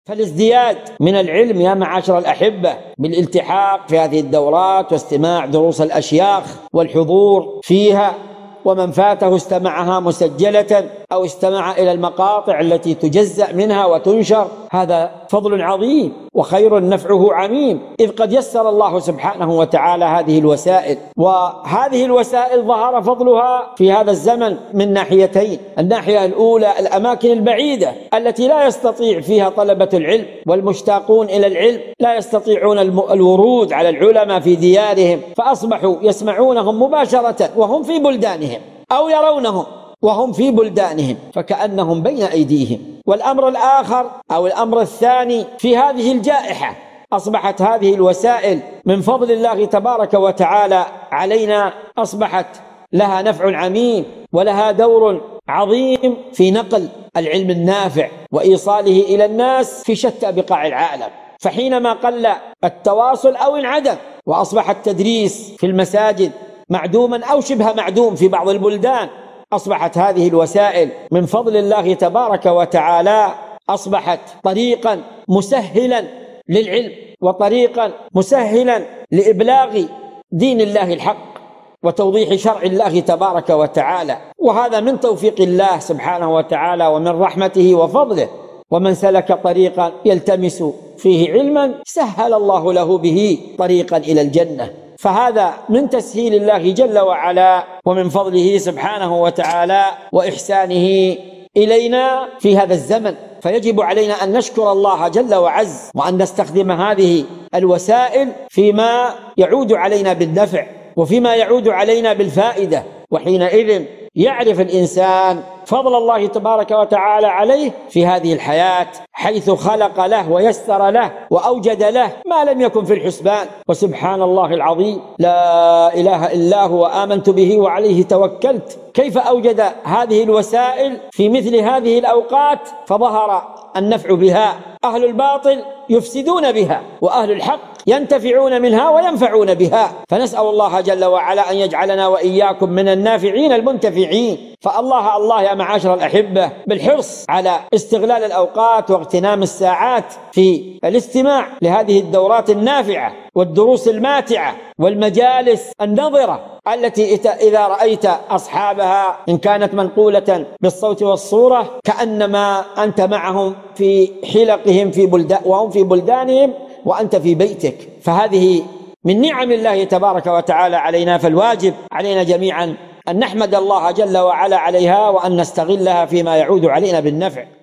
فالازدياد من العلم يا معاشر الأحبة بالالتحاق في هذه الدورات واستماع دروس الأشياخ والحضور فيها، ومن فاته استمعها مسجلة أو استمع إلى المقاطع التي تجزأ منها وتنشر، هذا فضل عظيم وخير نفعه عميم، إذ قد يسر الله سبحانه وتعالى هذه الوسائل. وهذه الوسائل ظهر فضلها في هذا الزمن من ناحيتين: الناحية الأولى الأماكن البعيدة التي لا يستطيع فيها طلبة العلم والمشتاقون إلى العلم لا يستطيعون الورود على العلماء في ديارهم، فأصبحوا يسمعونهم مباشرة وهم في بلدانهم أو يرونهم وهم في بلدانهم فكأنهم بين أيديهم. والأمر الآخر أو الأمر الثاني في هذه الجائحة، أصبحت هذه الوسائل من فضل الله تبارك وتعالى علينا أصبحت لها نفع عميم ولها دور عظيم في نقل العلم النافع وإيصاله إلى الناس في شتى بقاع العالم. فحينما قل التواصل أو انعدم وأصبح التدريس في المساجد معدوما أو شبه معدوم في بعض البلدان، أصبحت هذه الوسائل من فضل الله تبارك وتعالى أصبحت طريقا مسهلا للعلم وطريقا مسهلا لإبلاغ دين الله الحق وتوضيح شرع الله تبارك وتعالى، وهذا من توفيق الله سبحانه وتعالى ومن رحمته وفضله. ومن سلك طريقا يلتمس فيه علما سهل الله له به طريقا إلى الجنة، فهذا من تسهيل الله جل وعلا ومن فضله سبحانه وتعالى وإحسانه إلينا في هذا الزمن. فيجب علينا أن نشكر الله جل وعز وأن نستخدم هذه الوسائل فيما يعود علينا بالنفع وفيما يعود علينا بالفائدة، وحينئذ يعرف الإنسان فضل الله تبارك وتعالى عليه في هذه الحياة، حيث خلق له ويسر له وأوجد له ما لم يكن في الحسبان. وسبحان الله العظيم، لا إله إلا هو، آمنت به وعليه توكلت. كيف أوجد هذه الوسائل في مثل هذه الأوقات فظهر النفع بها؟ أهل الباطل يفسدون بها وأهل الحق ينتفعون منها وينفعون بها. فنسأل الله جل وعلا أن يجعلنا وإياكم من النافعين المنتفعين. فالله يا معاشر الأحبة بالحرص على استغلال الأوقات واغتنام الساعات في الاستماع لهذه الدورات النافعة والدروس الماتعة والمجالس النظرة التي إذا رأيت أصحابها إن كانت منقولة بالصوت والصورة كأنما أنت معهم في حلقهم وهم في بلدانهم وأنت في بيتك. فهذه من نعم الله تبارك وتعالى علينا، فالواجب علينا جميعا أن نحمد الله جل وعلا عليها وأن نستغلها فيما يعود علينا بالنفع.